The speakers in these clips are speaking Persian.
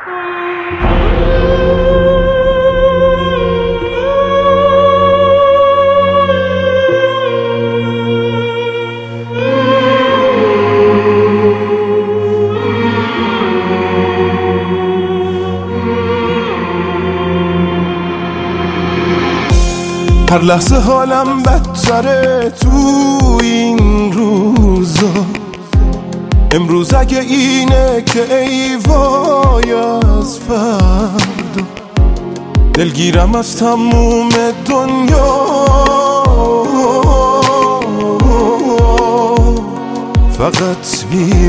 هر لحظه حالم بدتره تو این روزا. امروز اگه اینه که ای وای از فردا، دلگیرم از تموم دنیا. فقط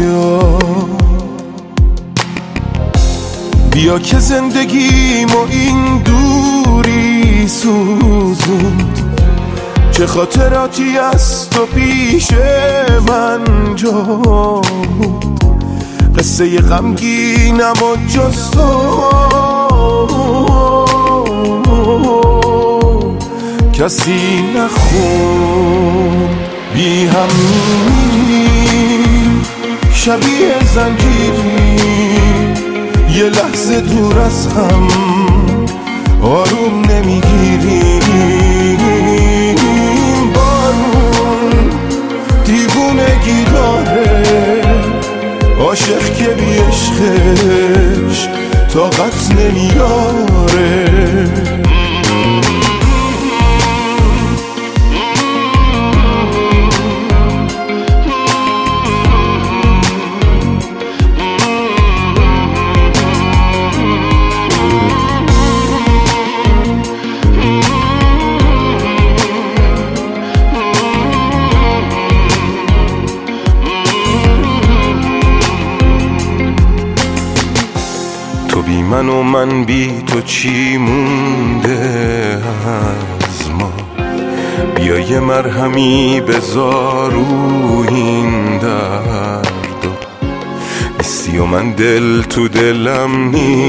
بیا که زندگیمو این دوری سوزوند. چه خاطراتی از تو پیش من جا بود، قصه غمگینم و جز تو کسی نخون. بی هم میریم شبیه زنجیری، یه لحظه دور از هم آروم نمیگیریم. بارون دیوونگی داره، عاشق که بی عشقش طاقت نمیاره. تو بی من و من بی تو چی مونده از ما؟ بیا یه مرهمی بذار رو این درد. نیستی و من دل تو دلم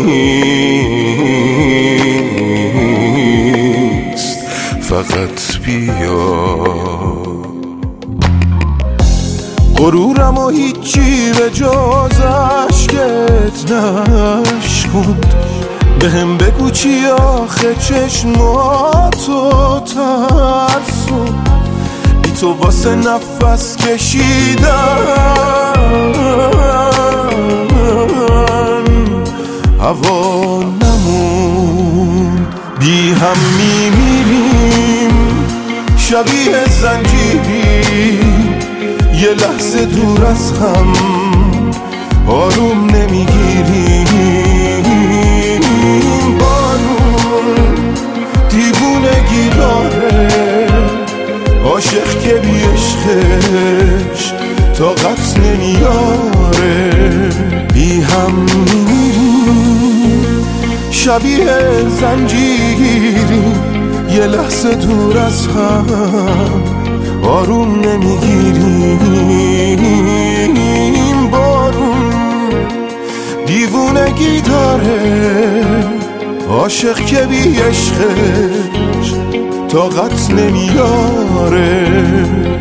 نیست، فقط بیا. غرورم و هیچی به جز عشقت نشکند. بهم بگو چی آخه چشماتو ترسون. بی تو واسه نفس کشیدن هوا نمون. بی هم میمیریم شبیه زنجیری، یه لحظه دور از هم آروم نمیگیریم. بارون دیوونگی داره، عاشق که بی عشقش طاقت نمیاره. بی هم میمیریم شبیه زنجیری، یه لحظه دور از هم آروم نمیگیریم. بارون دیوونگی داره، عاشق که بی عشقش طاقت نمیاره.